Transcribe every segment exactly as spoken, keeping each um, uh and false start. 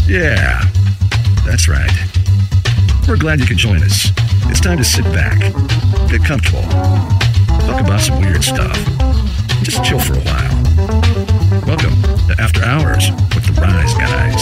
Yeah, that's right. We're glad you could join us. It's time to sit back, get comfortable, talk about some weird stuff, just chill for a while. Welcome to After Hours with the Rise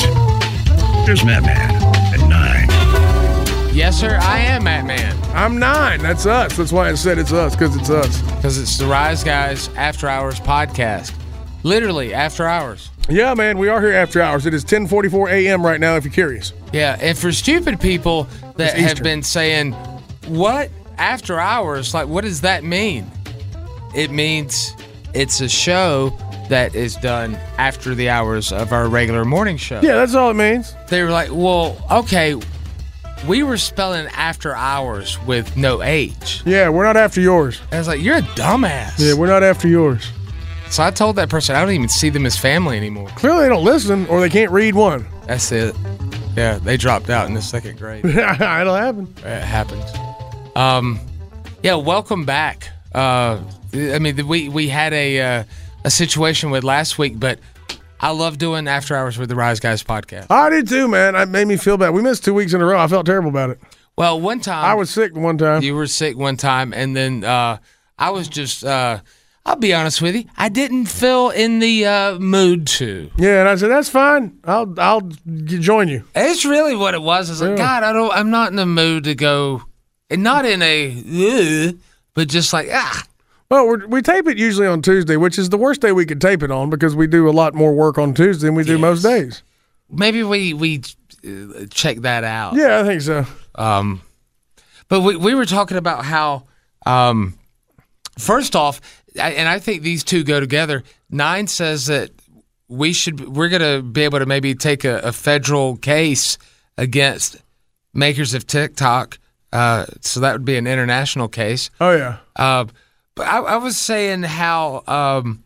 Guys. Here's Matt Man at nine. Yes, sir, I am Matt Man. I'm nine. That's us. That's why I said it's us, because it's us. Because it's the Rise Guys After Hours podcast. Literally, after hours. Yeah, man, we are here after hours. It is ten forty-four a.m. right now, if you're curious. Yeah, and for stupid people that have been saying, what? After hours? Like, what does that mean? It means it's a show that is done after the hours of our regular morning show. Yeah, that's all it means. They were like, well, okay, we were spelling after hours with no H. Yeah, we're not after yours. I was like, you're a dumbass. Yeah, we're not after yours. So I told that person, I don't even see them as family anymore. Clearly they don't listen, or they can't read one. That's it. Yeah, they dropped out in the second grade. It'll happen. It happens. Um, yeah, welcome back. Uh, I mean, we we had a uh, a situation with last week, but I love doing After Hours with the Rise Guys podcast. I did too, man. It made me feel bad. We missed two weeks in a row. I felt terrible about it. Well, one time I was sick one time. You were sick one time, and then uh, I was just. Uh, I'll be honest with you. I didn't feel in the uh, mood to. Yeah, and I said that's fine. I'll I'll join you. It's really what it was. I was like, Yeah. God, I don't. I'm not in the mood to go, and not in a, uh, but just like ah. Well, we're, we tape it usually on Tuesday, which is the worst day we could tape it on because we do a lot more work on Tuesday than we do Yes. most days. Maybe we we uh, check that out. Yeah, I think so. Um, but we we were talking about how, um, first off, I, and I think these two go together. Nine says that we should we're gonna be able to maybe take a, a federal case against makers of TikTok. Uh, so that would be an international case. Oh yeah. Uh, but I, I was saying how um,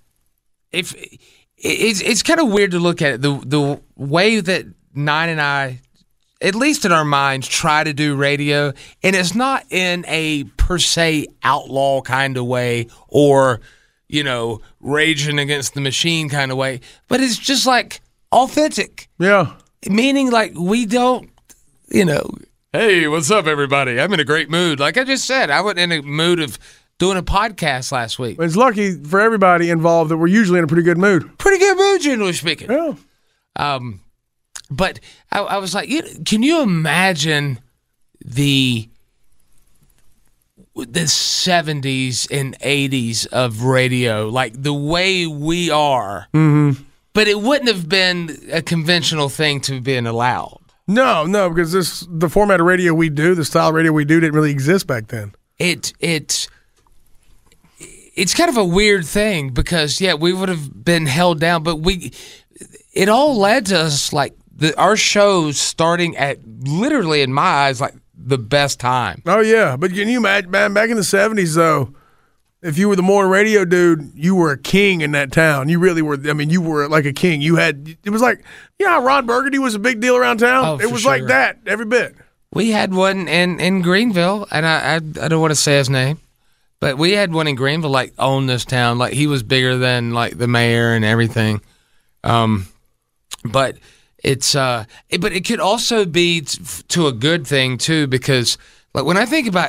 if it, it's it's kind of weird to look at it the the way that Nine and I, at least in our minds, try to do radio, and it's not in a per se outlaw kind of way or, you know, raging against the machine kind of way, but it's just like authentic. Yeah. Meaning like we don't, you know, hey, what's up, everybody? I'm in a great mood. Like I just said, I wasn't in a mood of doing a podcast last week. It's lucky for everybody involved that we're usually in a pretty good mood. Pretty good mood, generally speaking. Yeah. Um, but I, I was like, you know, can you imagine the the seventies and eighties of radio, like the way we are? Mm-hmm. But it wouldn't have been a conventional thing to have been allowed. No, no, because this the format of radio we do, the style of radio we do, didn't really exist back then. It it it's kind of a weird thing because yeah, we would have been held down, but we it all led to us like the our shows starting at literally in my eyes like the best time. Oh yeah, but can you imagine, man? Back in the seventies, though, if you were the morning radio dude, you were a king in that town. You really were. I mean, you were like a king. You had. It was like, you know, how Ron Burgundy was a big deal around town. Oh, it for was sure. like that every bit. We had one in, in Greenville, and I, I I don't want to say his name, but we had one in Greenville, like owned this town. Like he was bigger than like the mayor and everything. Um, but it's uh, it, but it could also be t- to a good thing too, because like when I think about,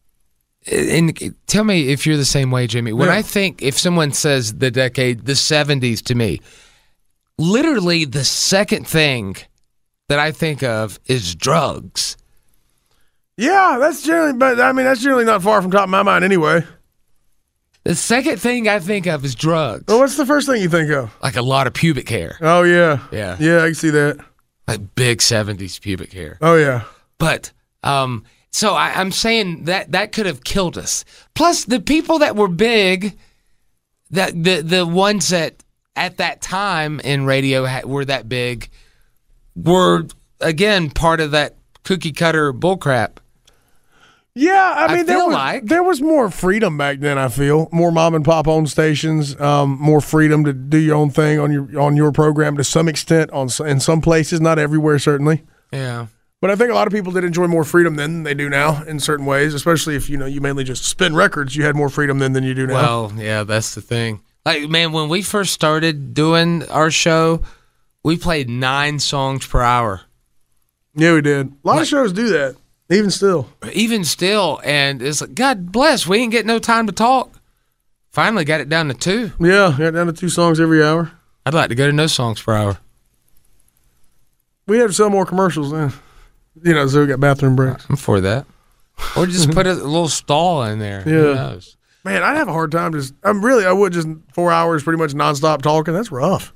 and tell me if you're the same way, Jimmy. When Yeah. I think if someone says the decade, the seventies to me, literally the second thing that I think of is drugs. Yeah, that's generally, but I mean, that's generally not far from top of my mind anyway. The second thing I think of is drugs. Well, what's the first thing you think of? Like a lot of pubic hair. Oh yeah, Yeah. yeah, I can see that. Like big seventies pubic hair. Oh yeah, But, um, so I, I'm saying that that could have killed us. Plus, the people that were big, that the the ones that at that time in radio ha- were that big, were, again, part of that cookie cutter bullcrap. yeah. I I mean, there feel was like- there was more freedom back then. I feel more mom and pop owned stations, um, more freedom to do your own thing on your on your program to some extent. On s- in some places, not everywhere, certainly. Yeah. But I think a lot of people did enjoy more freedom than they do now in certain ways, especially if, you know, you mainly just spin records. You had more freedom then than you do now. Well, yeah, that's the thing. Like, man, when we first started doing our show, we played nine songs per hour. Yeah, we did. A lot Like- of shows do that, even still. Even still, and it's like, God bless, we ain't getting no time to talk. Finally got it down to two. Yeah, got down to two songs every hour. I'd like to go to no songs per hour. We have to sell more commercials then. You know, so we got bathroom breaks. I'm for that. Or just put a little stall in there. Who Yeah. knows? Man, I'd have a hard time just. I'm really. I would just four hours, pretty much nonstop talking. That's rough.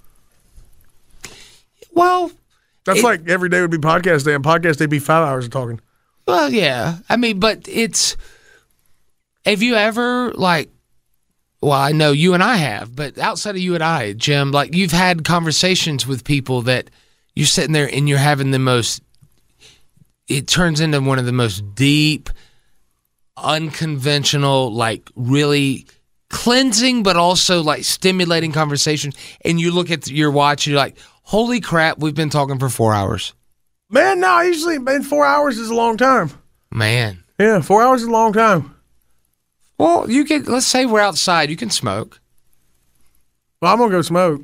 Well, That's It- like every day would be podcast day, and podcast day would be five hours of talking. well, yeah. I mean, but it's. Have you ever like? Well, I know you and I have, but outside of you and I, Jim, like you've had conversations with people that you're sitting there and you're having the most. It turns into one of the most deep, unconventional, like really cleansing, but also like stimulating conversations. And you look at your watch, you're like, holy crap, we've been talking for four hours. Man, no, usually man, four hours is a long time. Man. Yeah, four hours is a long time. Well, you can, let's say we're outside, you can smoke. Well, I'm gonna go smoke.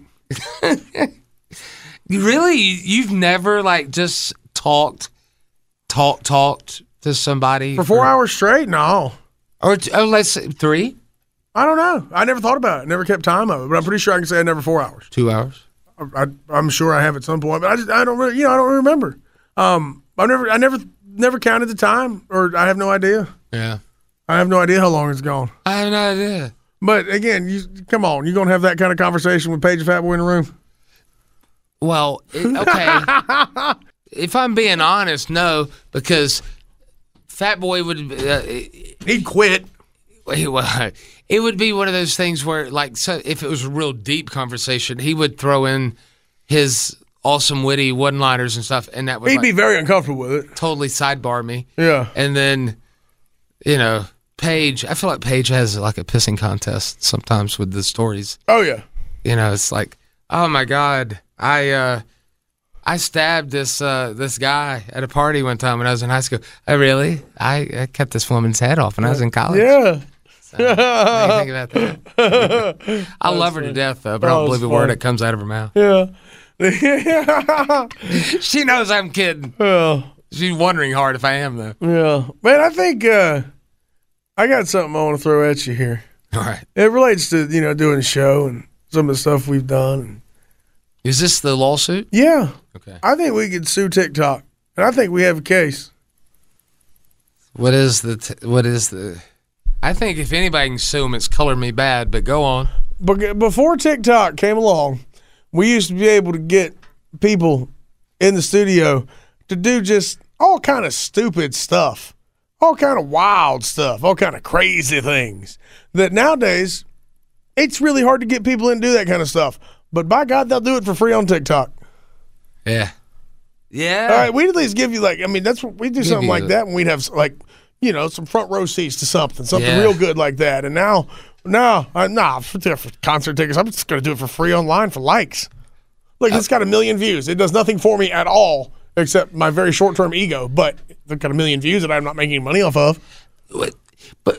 You really, you've never like just talked, talk, talked to somebody For four hours straight? No. Or, t- oh, let's say three, I don't know. I never thought about it. Never kept time of it. But I'm pretty sure I can say I never four hours. two hours. I, I, I'm sure I have at some point, but I just I don't really, you know, I don't remember. Um, I never I never never counted the time, or I have no idea. Yeah. I have no idea how long it's gone. I have no idea. But again, you come on, you're gonna have that kind of conversation with Paige and Fat Boy in the room. Well, it, okay. If I'm being honest, no, because Fat Boy would uh, He'd quit. he, well, it would be one of those things where, like, so if it was a real deep conversation, he would throw in his awesome, witty one-liners and stuff, and that would He'd like, be very uncomfortable with it. totally sidebar me. Yeah. And then, you know, Paige, I feel like Paige has like a pissing contest sometimes with the stories. Oh yeah. You know, it's like, oh my God, I uh, I stabbed this uh, this guy at a party one time when I was in high school. Oh, really? I, I cut this woman's head off when I was in college. Yeah. So, what do you think about that? I love her to death, though, but I That don't was believe a word funny. that comes out of her mouth. Yeah. yeah. She knows I'm kidding. Yeah. She's wondering hard if I am, though. Yeah. Man, I think uh, I got something I want to throw at you here. All right. It relates to, you know, doing the show and some of the stuff we've done. Is this the lawsuit? Yeah. Okay. I think we could sue TikTok. And I think we have a case. What is the, t- what is the, I think if anybody can sue them, it's Color Me Bad, but go on. But before TikTok came along, we used to be able to get people in the studio to do just all kind of stupid stuff, all kind of wild stuff, all kind of crazy things that nowadays it's really hard to get people in to do that kind of stuff. But by God, they'll do it for free on TikTok. Yeah. Yeah. All right, we'd at least give you like, I mean, that's what we do Give something you like the- that, and we'd have like, you know, some front row seats to something, something Yeah. real good like that. And now, no, uh, nah, for, for concert tickets, I'm just going to do it for free online for likes. Look, it's got a million views. It does nothing for me at all except my very short term ego. But it's got a million views that I'm not making money off of. But, but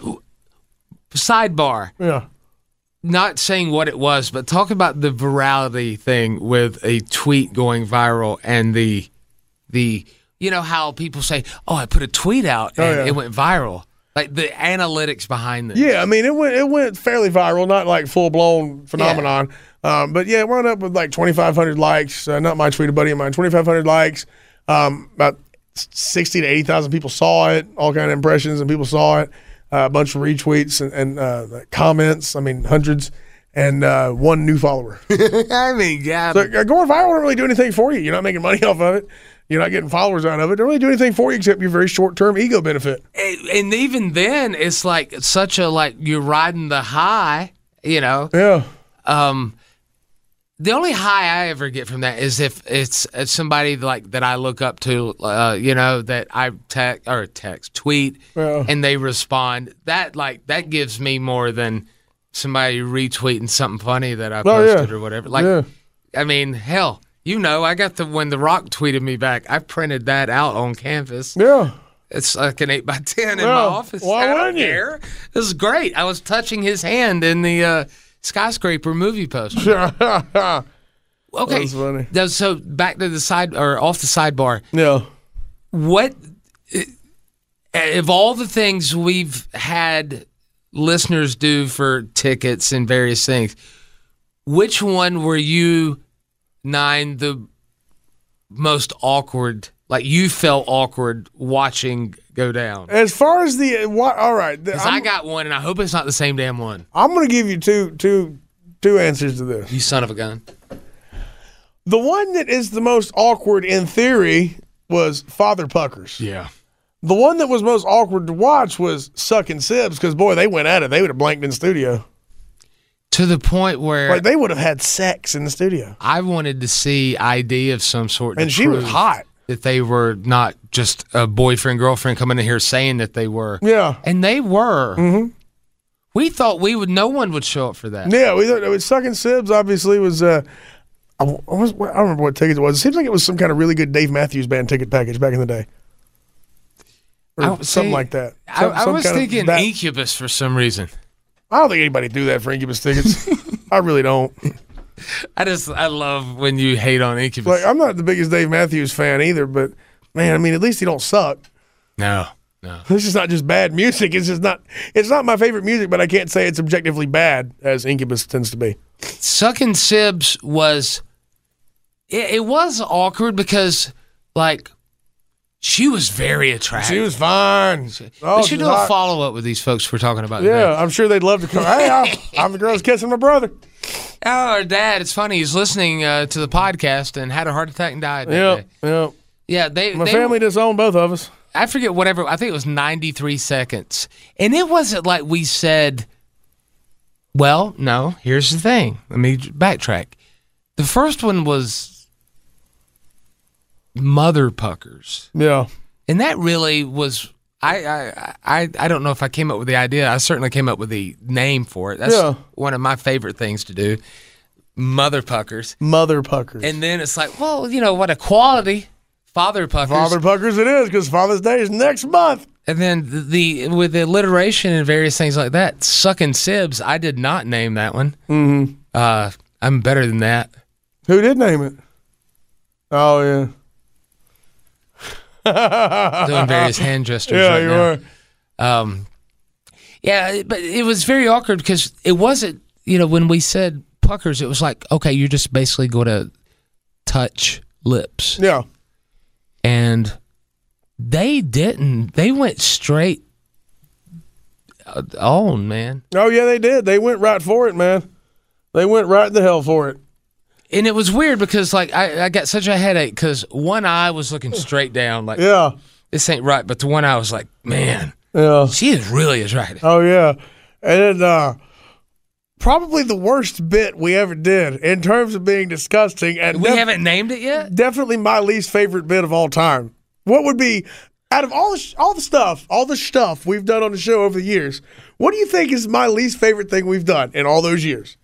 sidebar, Yeah. not saying what it was, but talk about the virality thing with a tweet going viral and the the you know how people say, "Oh, I put a tweet out and Oh, yeah. it went viral." Like the analytics behind this. Yeah, I mean, it went it went fairly viral, not like full blown phenomenon. Um, but yeah, it wound up with like twenty-five hundred likes. Uh, not my tweet, a buddy of mine. twenty-five hundred likes. Um, about sixty to eighty thousand people saw it. All kind of impressions, and people saw it. Uh, a bunch of retweets and, and uh, comments. I mean, hundreds, and uh, one new follower. I mean, yeah. So uh, going viral don't really do anything for you. You're not making money off of it. You're not getting followers out of it. It don't really do anything for you except your very short term ego benefit. and, and even then, it's like such a like you're riding the high. You know. Yeah. Um, the only high I ever get from that is if it's, it's somebody like that I look up to, uh, you know, that I text or text, tweet, Yeah. and they respond. That like that gives me more than somebody retweeting something funny that I Oh, yeah. posted or whatever. Like, Yeah. I mean, hell, you know, I got the when The Rock tweeted me back. I printed that out on canvas. Yeah. It's like an eight by ten in Yeah. my office. Why I don't wouldn't you? care. This is great. I was touching his hand in the uh, skyscraper movie poster. Okay. That was funny. Now, so back to the side or off the sidebar. Yeah. What of all the things we've had listeners do for tickets and various things, which one were you, Nine, the most awkward? Like you felt awkward watching go down? As far as the what, all right, the, Because I got one, and I hope it's not the same damn one. I'm going to give you two, two, two answers to this. You son of a gun. The one that is the most awkward in theory was Father Puckers. Yeah. The one that was most awkward to watch was Sucking Sibs because, boy, they went at it. They would have blanked in studio. To the point where Like, they would have had sex in the studio. I wanted to see I D of some sort. And to she was prove hot. That they were not just a boyfriend, girlfriend coming in here saying that they were. Yeah. And they were. Mm-hmm. We thought we would, no one would show up for that. Yeah, we thought it was Sucking Sibs, obviously, was, uh, I, was, I don't remember what ticket it was. It seems like it was some kind of really good Dave Matthews Band ticket package back in the day. Or I- something see, like that. I, Some- I some was kind of thinking that- Incubus for some reason. I don't think anybody do that for Incubus tickets. I really don't. I just, I love when you hate on Incubus. Like, I'm not the biggest Dave Matthews fan either, but man, I mean, at least he don't suck. no, no. This is not just bad music. It's just not. It's not my favorite music, but I can't say it's objectively bad as Incubus tends to be. Sucking Sibs was, it, it was awkward because, like, she was very attractive. She was fine. Oh, we should she's do a hot. follow up with these folks we're talking about. Yeah, today. I'm sure they'd love to come. Hey, I'm, I'm the girl that's kissing my brother. Oh, our dad, it's funny. He's listening uh, to the podcast and had a heart attack and died. That Yeah, day. yeah. Yeah, they. My they, family disowned both of us. I forget whatever. I think it was ninety-three seconds, and it wasn't like we said. Well, no. Here's the thing. Let me backtrack. The first one was Mother Puckers, Yeah. and that really was. I, I I I don't know if I came up with the idea. I certainly came up with the name for it. That's Yeah. one of my favorite things to do. Mother Puckers. Mother Puckers. And then it's like, well, you know, what a quality. Father Puckers. Father Puckers it is because Father's Day is next month. And then the, the with the alliteration and various things like that, Sucking Sibs, I did not name that one. Mm-hmm. Uh, I'm better than that. Who did name it? Oh, yeah. Doing various hand gestures Yeah, right you now. were. Um, yeah, but it was very awkward because it wasn't, you know, when we said Puckers, it was like, okay, you're just basically going to touch lips. Yeah. And they didn't. They went straight on, man. Oh, yeah, they did. They went right for it, man. They went right the hell for it. And it was weird because, like, I, I got such a headache because one eye was looking straight down, like, Yeah. this ain't right. But the one eye was like, man, Yeah. she is really attractive. Oh, yeah. And then, uh, probably the worst bit we ever did in terms of being disgusting. And We def- haven't named it yet? definitely my least favorite bit of all time. What would be, out of all the, sh- all the stuff, all the stuff we've done on the show over the years, what do you think is my least favorite thing we've done in all those years?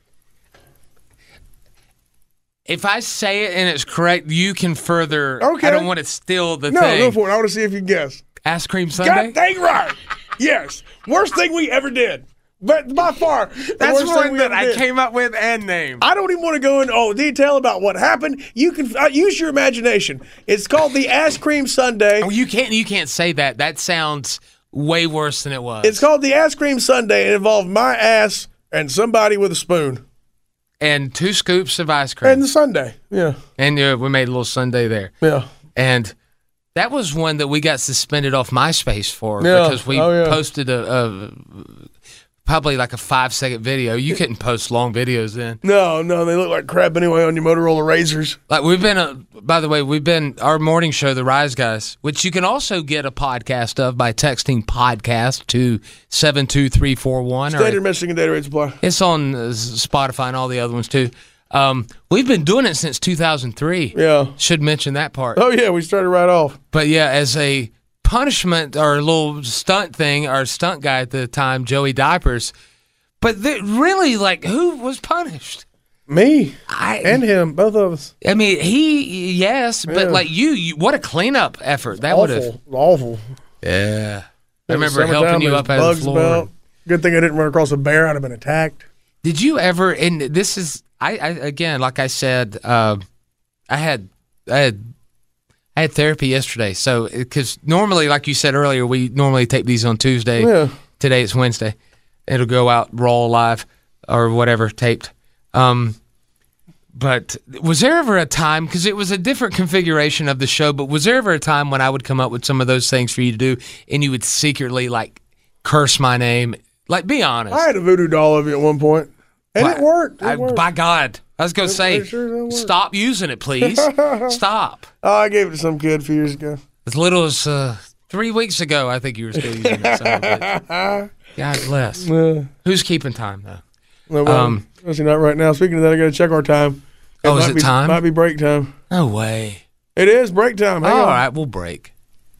If I say it and it's correct, you can further. Okay. I don't want to steal the No, thing. go for it. I want to see if you can guess. Ice Cream Sunday? God dang right. Yes. Worst thing we ever did. But by far, the That's worst thing one we that ever I did. came up with and named. I don't even want to go into oh, detail about what happened. You can uh, use your imagination. It's called the Ice Cream Sundae. Oh, you can't. You can't say that. That sounds way worse than it was. It's called the Ice Cream Sundae. It involved my ass and somebody with a spoon. And two scoops of ice cream. And the Sunday. Yeah. And uh, we made a little sundae there. Yeah. And that was one that we got suspended off MySpace for Yeah. because we Oh, yeah. posted a, a probably like a five second video. You couldn't post long videos then. No, no, they look like crap anyway on your Motorola Razors. Like we've been, a, by the way, we've been our morning show, The Rise Guys, which you can also get a podcast of by texting podcast to seven two three four one. Standard Michigan data rate supply. It's on uh, Spotify and all the other ones too. Um, we've been doing it since two thousand three. Yeah. Should mention that part. Oh, yeah, we started right off. But yeah, as a punishment or a little stunt thing, our stunt guy at the time, Joey Diapers. But th- really, like, who was punished? Me I and him, both of us. I mean, he, yes, but Yeah. like you, you, what a cleanup effort that would have. Awful. Awful. Yeah. I It was remember helping summertime, you there's up out of bugs the floor. about. Good thing I didn't run across a bear. I'd have been attacked. Did you ever? And this is I, I again, like I said, uh, I had I had I had therapy yesterday. So because normally, like you said earlier, we normally tape these on Tuesday. Yeah. Today it's Wednesday. It'll go out raw, live, or whatever, taped. Um, but was there ever a time, because it was a different configuration of the show, but was there ever a time when I would come up with some of those things for you to do and you would secretly, like, curse my name? Like, be honest. I had a voodoo doll of you at one point, and Well, it worked. It I, worked. by God. I was going to It- say, it sure did work. stop using it, please. Stop. Oh, I gave it to some kid a few years ago. As little as uh, three weeks ago, I think you were still using it. Son of a bitch. God bless. Uh, Who's keeping time, though? no, well, Um, especially not right now. Speaking of that, I got to check our time. Oh, is might it be, time? Might be break time. No way. It is break time. Hang All on. right, we'll break.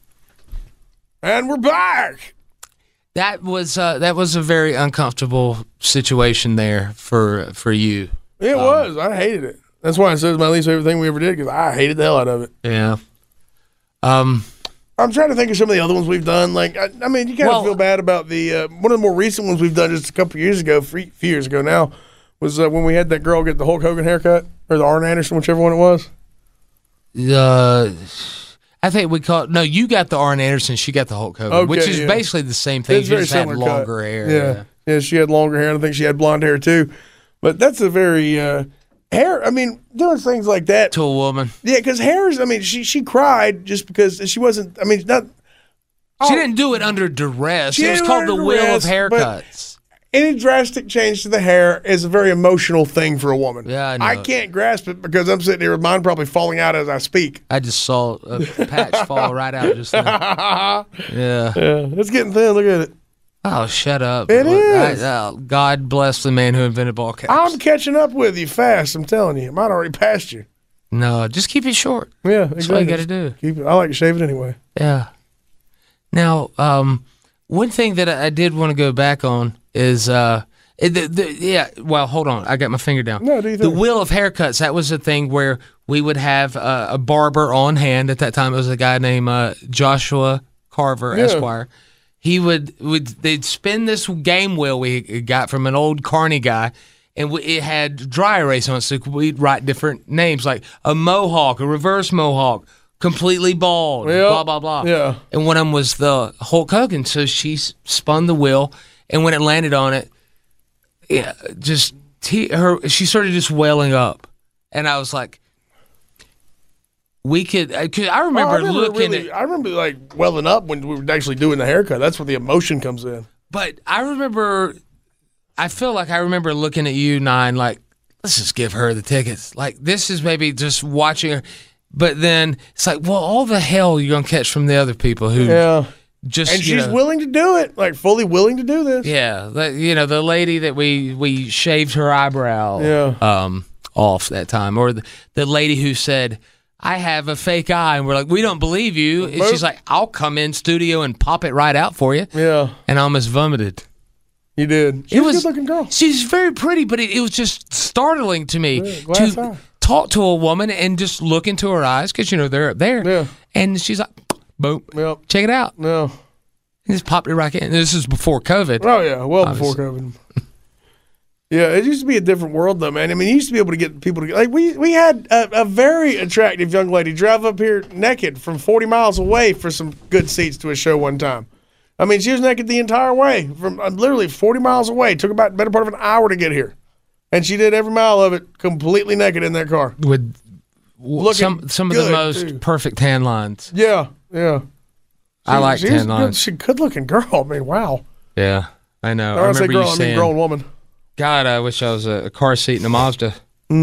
And we're back. That was uh, that was a very uncomfortable situation there for for you. It Um, was. I hated it. That's why it says my least favorite thing we ever did, because I hated the hell out of it. Yeah. Um. I'm trying to think of some of the other ones we've done. Like, I, I mean, you kind of Well- feel bad about the uh, one of the more recent ones we've done just a couple years ago, three, few years ago now, was uh, when we had that girl get the Hulk Hogan haircut, or the Arn Anderson, whichever one it was. Uh, I think we call it, no. You got the Arn Anderson. She got the Hulk Hogan, Okay, which is yeah. basically the same thing. It's You very just have similar cut. longer hair. Yeah. yeah, she had longer hair, and I think she had blonde hair too. But that's a very uh, hair. I mean, doing things like that. To a woman. Yeah, because hair is. I mean, she she cried just because she wasn't. I mean, not. She Oh, didn't do it under duress. She It was didn't called do the it will under of duress, but- haircuts. Any drastic change to the hair is a very emotional thing for a woman. Yeah, I know. I can't grasp it because I'm sitting here with mine probably falling out as I speak. I just saw a patch fall right out just then. Yeah. Yeah, it's getting thin. Look at it. Oh, shut up. It I- is. oh, God bless the man who invented ball caps. I'm catching up with you fast. I'm telling you, I might already passed you. No, just keep it short. Yeah, That's what you exactly. got to do. Keep it. I like to shave it anyway. Yeah. Now, um, one thing that I I did want to go back on is, uh, it- the, the, yeah. Well, hold on. I got my finger down. No, do you the think? wheel of haircuts. That was a thing where we would have uh, a barber on hand. At that time, it was a guy named uh, Joshua Carver, Yeah. Esquire. He would would they'd spin this game wheel we got from an old Carney guy, and we, it had dry erase on it, so we'd write different names like a mohawk, a reverse mohawk, completely bald, Yep. blah blah blah. Yeah. And one of them was the Hulk Hogan. So she s- spun the wheel, and when it landed on it, yeah, just te- her she started just welling up, and I was like, we could. I, could, I Oh, remember, I remember looking really, at. I remember like welling up when we were actually doing the haircut. That's where the emotion comes in. But I remember, I feel like I remember looking at you, Nine, like, let's just give her the tickets. Like, this is maybe just watching her. But then it's like, well, all the hell you're going to catch from the other people who Yeah. just, And you she's know, willing to do it, like fully willing to do this. yeah, the, you know, the lady that we, we shaved her eyebrow Yeah. um, off that time. Or the, the lady who said, I have a fake eye. And we're like, we don't believe you. And she's like, I'll come in studio and pop it right out for you. Yeah, And I almost vomited. you did. She It was, was a good looking girl. She's very pretty, but it, it was just startling to me Yeah, glass to eye. talk to a woman and just look into her eyes because you know they're up there. Yeah. And she's like, "Boom, Yep. check it out." No. And just popped it right in. This is before COVID. Oh yeah, well Obviously. before COVID. Yeah, it used to be a different world though, man. I mean, you used to be able to get people to like we we had a, a very attractive young lady drive up here naked from forty miles away for some good seats to a show one time. I mean, she was naked the entire way from uh, literally forty miles away. Took about the better part of an hour to get here, and she did every mile of it completely naked in that car. With w- Looking some some of the good, most too. perfect tan lines. Yeah, yeah. I like she tan was a lines. good, she good looking girl. I mean, wow. Yeah, I know. When I, I say remember girl, you I mean saying, grown woman. "God, I wish I was a, a car seat in a Mazda."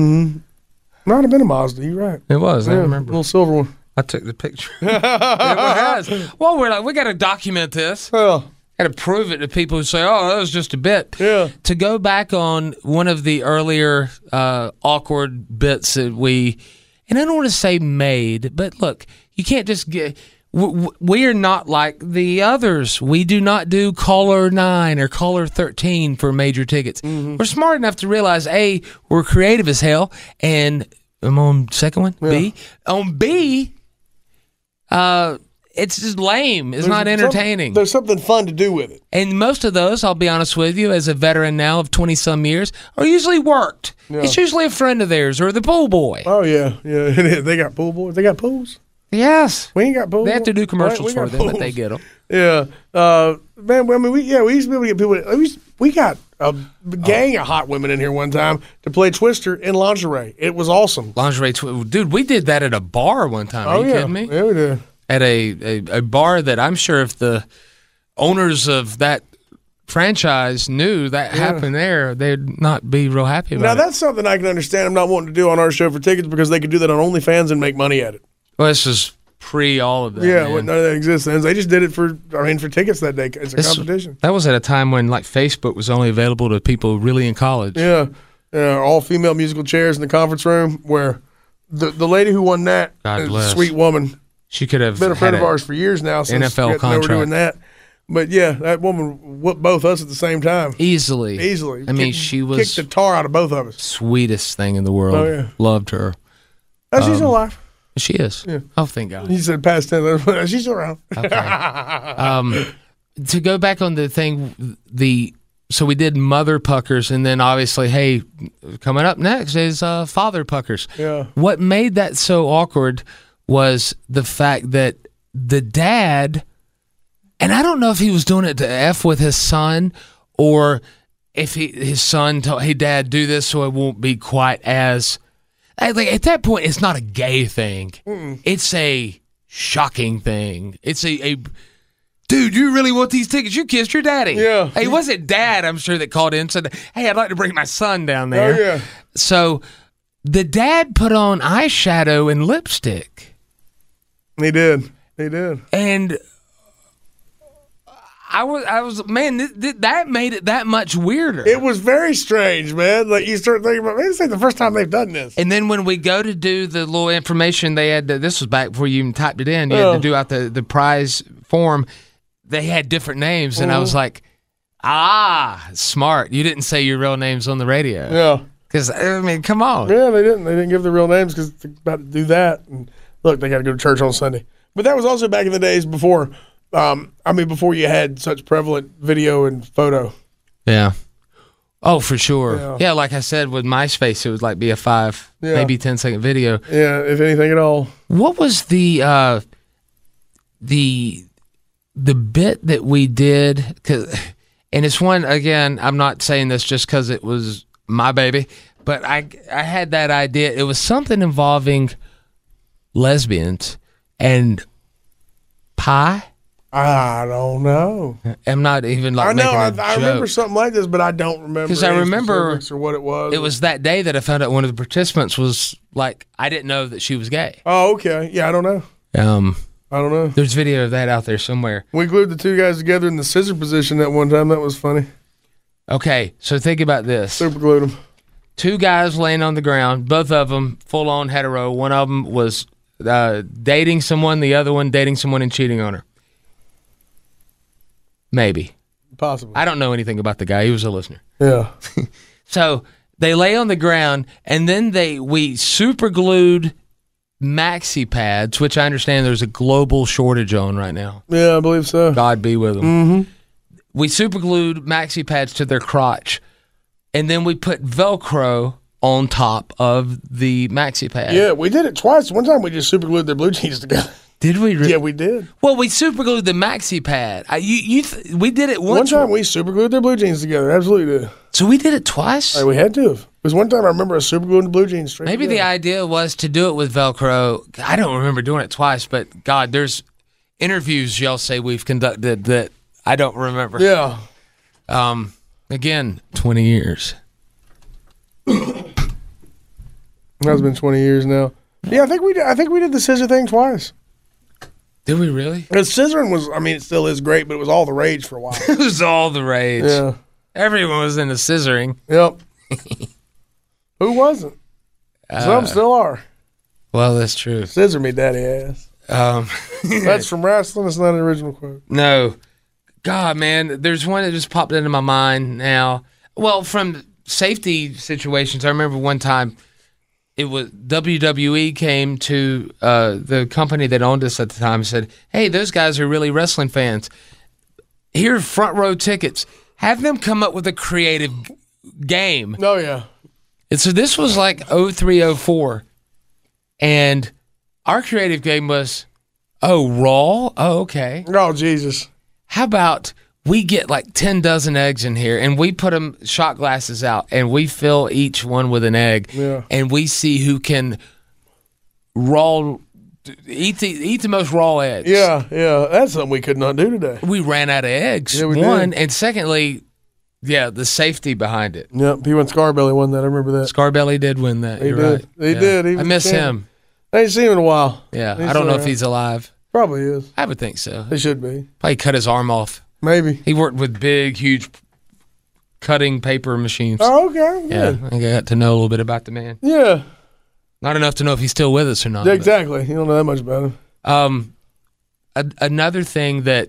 Might have been a Mazda. You're right. It was. I Yeah, remember. little silver one. I took the picture. It has. Well, we're like, we got to document this. Well, Got to prove it to people who say, "Oh, that was just a bit." yeah. To go back on one of the earlier uh, awkward bits that we, and I don't want to say made, but look, you can't just get. w- We are not like the others. We do not do caller nine or caller thirteen for major tickets. We're smart enough to realize A, we're creative as hell, and I'm on second one. B on B. Uh, it's just lame. It's There's not entertaining. Some, there's something fun to do with it. And most of those, I'll be honest with you, as a veteran now of twenty-some years, are usually worked. Yeah. It's usually a friend of theirs or the pool boy. Oh, yeah. Yeah, it is. They got pool boys. They got pools. Yes. We ain't got pools. They have to do commercials Right? for got them, but pools. they get them. Yeah. Uh, man, I mean, we, yeah, we used to be able to get people. We, used, we got a gang of hot women in here one time to play Twister in lingerie. It was awesome. Lingerie, tw- dude, we did that at a bar one time. Are Oh, you yeah. kidding me? Yeah, we did. At a, a, a bar that I'm sure if the owners of that franchise knew that happened there, they'd not be real happy about Now, it. that's something I can understand. I'm not wanting to do on our show for tickets because they could do that on OnlyFans and make money at it. Well, this is pre all of that. Yeah, man. well, none of that exists. They just did it for, I mean, for tickets that day. It's a This- competition. That was at a time when like Facebook was only available to people really in college. Yeah, yeah, all female musical chairs in the conference room where the the lady who won that, God is a bless. sweet woman, She could have been a friend had of ours for years now. Since N F L we got to know we're contract. doing that. But yeah, that woman whooped both us at the same time. easily. Easily. I mean, Kicked- she was kicked the tar out of both of us. sweetest thing in the world. Oh, yeah. Loved her. Oh, she's still alive. She is. Yeah. Oh, thank God. You said past tense. She's still around. Okay. um, to go back on the thing, the so we did mother puckers, and then obviously, hey, coming up next is uh, father puckers. Yeah. What made that so awkward was the fact that the dad, and I don't know if he was doing it to F with his son, or if he his son told, hey, Dad, do this so it won't be quite as. I, like, at that point, it's not a gay thing. Mm-mm. It's a shocking thing. It's a, a dude, you really want these tickets? You kissed your daddy. Yeah. Hey, it wasn't Dad, I'm sure, that called in and said, hey, I'd like to bring my son down there. Oh, yeah. So the dad put on eyeshadow and lipstick. He did. He did. And I was, I was, man, th- th- that made it that much weirder. It was very strange, man. Like you start thinking about, man, this ain't the first time they've done this. And then when we go to do the little information, they had to, this was back before you even typed it in. You Yeah. had to do out the, the prize form. They had different names, and I was like, ah, smart. You didn't say your real names on the radio. Yeah. Because, I mean, come on. Yeah, they didn't. They didn't give the real names because they're about to do that. And look, they got to go to church on Sunday. But that was also back in the days before. Um, I mean, before you had such prevalent video and photo. Yeah. Oh, for sure. Yeah. Yeah, like I said, with MySpace, it would like be a five, Yeah. maybe ten second video. Yeah, if anything at all. What was the uh, the the bit that we did? 'Cause, and it's one, again, I'm not saying this just because it was my baby, but I I had that idea. It was something involving lesbians and pie. I don't know. I'm not even like I know. making I, a I joke. remember something like this, but I don't remember. 'Cause I any remember specifics or what it was. It was that day that I found out one of the participants was like, I didn't know that she was gay. Oh, okay. Yeah, I don't know. Um, I don't know. there's video of that out there somewhere. We glued the two guys together in the scissor position that one time. That was funny. Okay, so think about this. Super glued them. Two guys laying on the ground, both of them full on hetero. One of them was uh, dating someone, the other one dating someone and cheating on her. Maybe. Possible. I don't know anything about the guy. He was a listener. Yeah. So they lay on the ground, and then they we super glued maxi pads, which I understand there's a global shortage on right now. Yeah, I believe so. God be with them. Mm-hmm. We super glued maxi pads to their crotch, and then we put Velcro on top of the maxi pad. Yeah, we did it twice. One time we just super glued their blue jeans together. Did we? Re- Yeah, we did. Well, we super glued the maxi pad. I, you, you, th- we did it One once. time we super glued their blue jeans together. Absolutely did. So we did it twice. Like, we had to have. Because one time I remember us super gluing the blue jeans straight Maybe the together. idea was to do it with Velcro. I don't remember doing it twice, but God, there's interviews y'all say we've conducted that I don't remember. Yeah. Um, again, twenty years. That's been twenty years now. Yeah, I think we did, I think we did the scissor thing twice. Did we really? Because scissoring was, I mean, it still is great, but it was all the rage for a while. It was all the rage. Yeah. Everyone was into scissoring. Yep. Who wasn't? Some Uh, still are. Well, that's true. Scissor me, daddy ass. Um, That's from wrestling. It's not an original quote. no. God, man, there's one that just popped into my mind now. Well, from safety situations, I remember one time it was W W E came to uh, the company that owned us at the time and said, hey, those guys are really wrestling fans. Here are front row tickets. Have them come up with a creative g- game. Oh, yeah. And so this was like oh three oh four. And our creative game was, oh, Raw? Oh, okay. Oh, Jesus. How about we get like ten dozen eggs in here and we put them shot glasses out and we fill each one with an egg Yeah. and we see who can raw eat the eat the most raw eggs. Yeah, yeah. That's something we could not do today. We ran out of eggs. Yeah, we one did. and secondly, yeah, the safety behind it. Yep, he went Scarbelly won that. I remember that. Scarbelly did win that. He You're did. right. He Yeah. did. He I was miss champion. him. I ain't seen him in a while. Yeah, He's I don't know still if he's alive. Probably is. I would think so. He should be. Probably cut his arm off. Maybe. He worked with big, huge cutting paper machines. Oh, okay. Yeah, Good. I got to know a little bit about the man. Yeah. Not enough to know if he's still with us or not. Yeah, exactly. You don't know that much about him. But, um, a, another thing that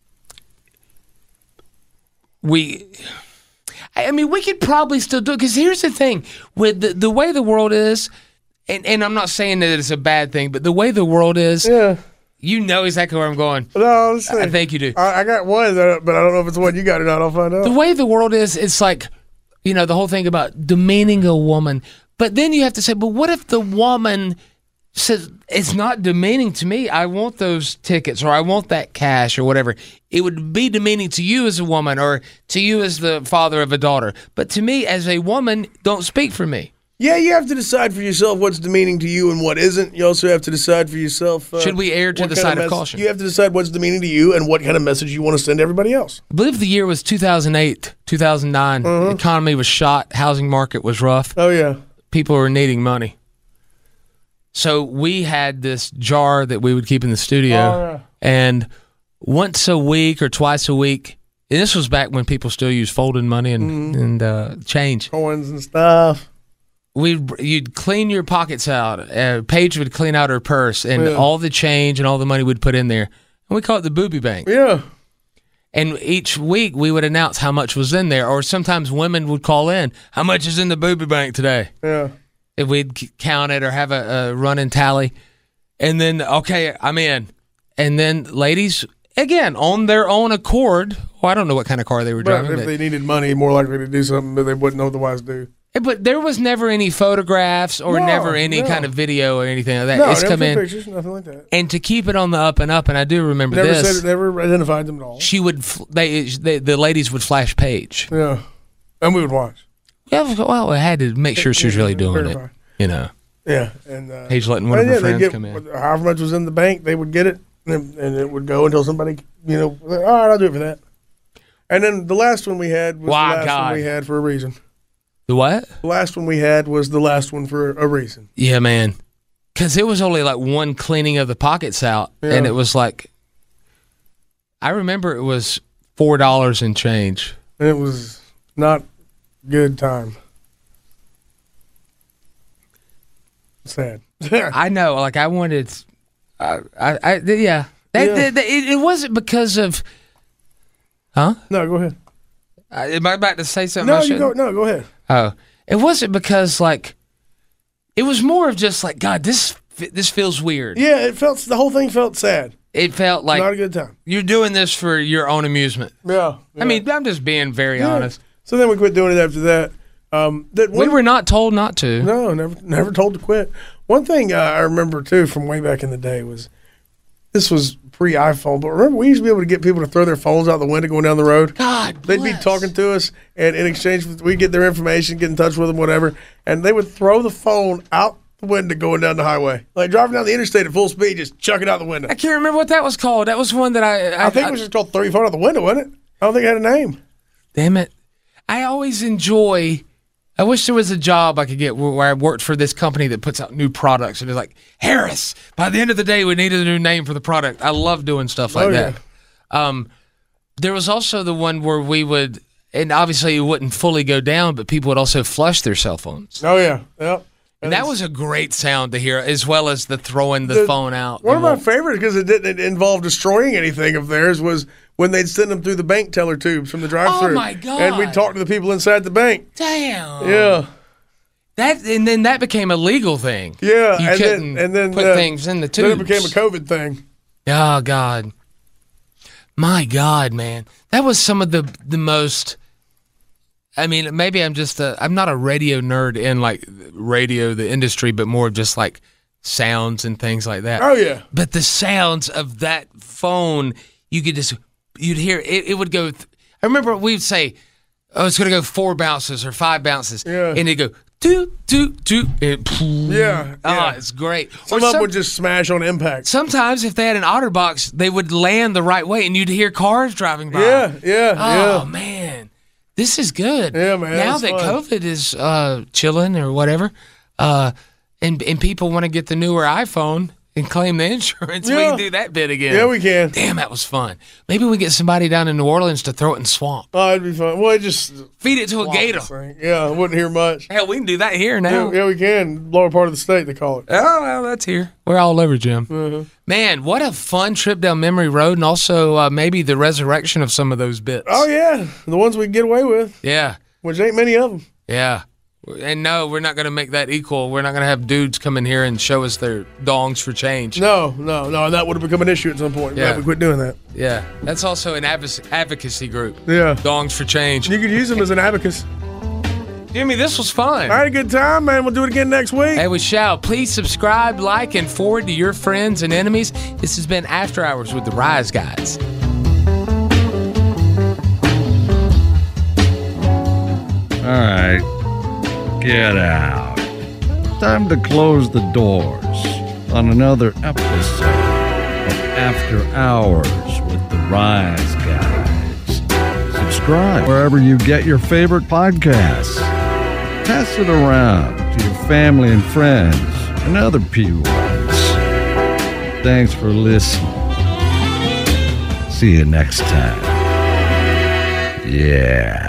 we, I mean, we could probably still do it because here's the thing with the, the way the world is, and, and I'm not saying that it's a bad thing, but the way the world is, Yeah. you know exactly where I'm going. No, let's see. I think you do. I, I got one, that, but I don't know if it's the one you got or not. I'll find out. The way the world is, it's like, you know, the whole thing about demeaning a woman. But then you have to say, but what if the woman says, it's not demeaning to me. I want those tickets or I want that cash or whatever. It would be demeaning to you as a woman or to you as the father of a daughter. But to me as a woman, don't speak for me. Yeah, you have to decide for yourself what's demeaning to you and what isn't. You also have to decide for yourself. Uh, Should we err to what the kind side of mess- caution? You have to decide what's demeaning to you and what kind of message you want to send to everybody else. I believe the year was two thousand eight, two thousand nine. Uh-huh. The economy was shot. Housing market was rough. Oh, yeah. People were needing money. So we had this jar that we would keep in the studio. Oh, yeah. And once a week or twice a week, and this was back when people still used folded money and, Mm-hmm. and uh, change. Coins and stuff. We'd, you'd clean your pockets out. Uh, Paige would clean out her purse and Yeah. all the change and all the money we'd put in there. And we call it the booby bank. Yeah. And each week we would announce how much was in there. Or sometimes women would call in, how much is in the booby bank today? Yeah. If we'd c- count it or have a, a running tally. And then, okay, I'm in. And then ladies, again, on their own accord, well, I don't know what kind of car they were But driving. if But, they needed money, more likely to do something that they wouldn't otherwise do. but there was never any photographs or No, never any no. kind of video or anything like that. No, it's never come took in. pictures, nothing like that. And to keep it on the up and up, and I do remember Never this, said it, never identified them at all. she would, fl- they, they, the ladies would flash Paige. Yeah. And we would watch. Yeah, well, I had to make sure she was really doing it. Verify. You know, Yeah. And uh, Paige letting one of and her yeah, they'd friends get come in. however much was in the bank, they would get it, and, and it would go until somebody, you know, all right, I'll do it for that. And then the last one we had was Wow, the last God. one we had for a reason. The what? The last one we had was the last one for a reason. Yeah, man. Because it was only like one cleaning of the pockets out, Yeah. and it was like, I remember it was four dollars and change. And it was not good time. Sad. I know, like I wanted, I, I, I yeah. That, Yeah. that- that- it, it wasn't because of, huh? No, go ahead. Uh, am I about to say something? No, I you go. shouldn't? No, go ahead. Oh, it wasn't because like, it was more of just like, God, this this feels weird. Yeah, it felt the whole thing felt sad. It felt like Not a good time. you're doing this for your own amusement. Yeah. I mean, I'm just being very Yeah. honest. So then we quit doing it after that. Um, that We one, were not told not to. no, never, never told to quit. One thing uh, I remember too from way back in the day was this was pre iPhone, but remember we used to be able to get people to throw their phones out the window going down the road. God, They'd be bless. talking to us, and in exchange, we'd get their information, get in touch with them, whatever, and they would throw the phone out the window going down the highway, like driving down the interstate at full speed, just chuck it out the window. I can't remember what that was called. That was one that I. I, I think it was just called throw your phone out the window, wasn't it? I don't think it had a name. Damn it! I always enjoy. I wish there was a job I could get where, where I worked for this company that puts out new products, and it's like Harris. By the end of the day, we needed a new name for the product. I love doing stuff like Oh, that. Um, there was also the one where we would, and obviously it wouldn't fully go down, but people would also flush their cell phones. Oh yeah, yep. And that was a great sound to hear, as well as the throwing the, The- phone out. One of The my wa- favorites, because it didn't involve destroying anything of theirs, was when they'd send them through the bank teller tubes from the drive-through. Oh, my God. And we'd talk to the people inside the bank. Damn. Yeah. That and then that became a legal thing. Yeah, you and couldn't then, and then put uh, things in the tubes. Then it became a COVID thing. Oh God, my God, man, that was some of the the most. I mean, maybe I'm just a. I'm not a radio nerd in like radio, the industry, but more just like sounds and things like that. Oh yeah. But the sounds of that phone, you could just you'd hear it. It would go. Th- I remember we'd say, "Oh, it's going to go four bounces or five bounces," Yeah. and it'd go doot doot doot. And Yeah, oh, yeah. it's great. Some Or of them some- would just smash on impact. Sometimes if they had an OtterBox, they would land the right way, and you'd hear cars driving by. Yeah, yeah, Oh yeah. man, this is good. Yeah, man, Now that's that fun. COVID is uh, chilling or whatever, uh, and and people want to get the newer iPhone and claim the insurance, we Yeah. can do that bit again. Yeah, we can. Damn, that was fun. Maybe we get somebody down in New Orleans to throw it in swamp, Oh, it'd be fun. Well, it just feed it to a gator. Yeah, I wouldn't hear much. Hell, we can do that here Yeah, now. yeah, we can. Lower part of the state, they call it. Oh, well, that's here. We're all over, Jim. Uh-huh. Man, what a fun trip down memory road, and also uh, maybe the resurrection of some of those bits. Oh yeah, the ones we can get away with, Yeah, which ain't many of them. yeah. And no, we're not going to make that equal. We're not going to have dudes come in here and show us their dongs for change. No, no, no. That would have become an issue at some point. Yeah. Yeah, we quit doing that. Yeah, that's also an advoc- advocacy group. Yeah, Dongs for change. you could use them as an abacus. Jimmy, this was fun. I had a good time, man. We'll do it again next week. Hey, we shall. Please subscribe, like, and forward to your friends and enemies. This has been After Hours with the Rise Guys. All right, get out. Time to close the doors on another episode of After Hours with the Rise Guys. Subscribe wherever you get your favorite podcasts. Pass it around to your family and friends and other P ones. Thanks for listening. See you next time. Yeah.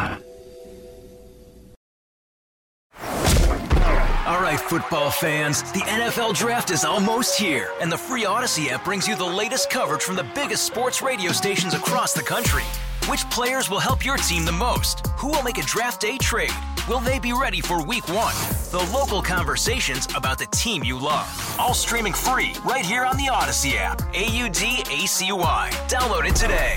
All right, football fans, the N F L Draft is almost here, and the free Odyssey app brings you the latest coverage from the biggest sports radio stations across the country. Which players will help your team the most? Who will make a draft day trade? Will they be ready for week one? The local conversations about the team you love. All streaming free right here on the Odyssey app. A U D A C Y. Download it today.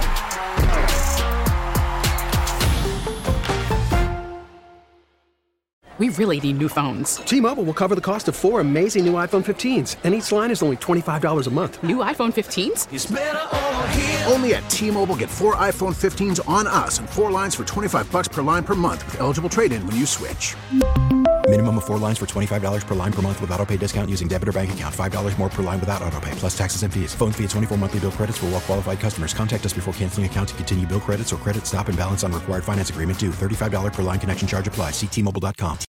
We really need new phones. T-Mobile will cover the cost of four amazing new iPhone fifteens, and each line is only twenty-five dollars a month. New iPhone fifteens? Only at T-Mobile, get four iPhone fifteens on us and four lines for twenty-five bucks per line per month with eligible trade-in when you switch. Minimum of four lines for twenty-five dollars per line per month with autopay discount using debit or bank account. five dollars more per line without autopay, plus taxes and fees. Phone fee at twenty-four monthly bill credits for well-qualified customers. Contact us before canceling account to continue bill credits or credit stop and balance on required finance agreement due. thirty-five dollars per line connection charge applies. See T Mobile dot com.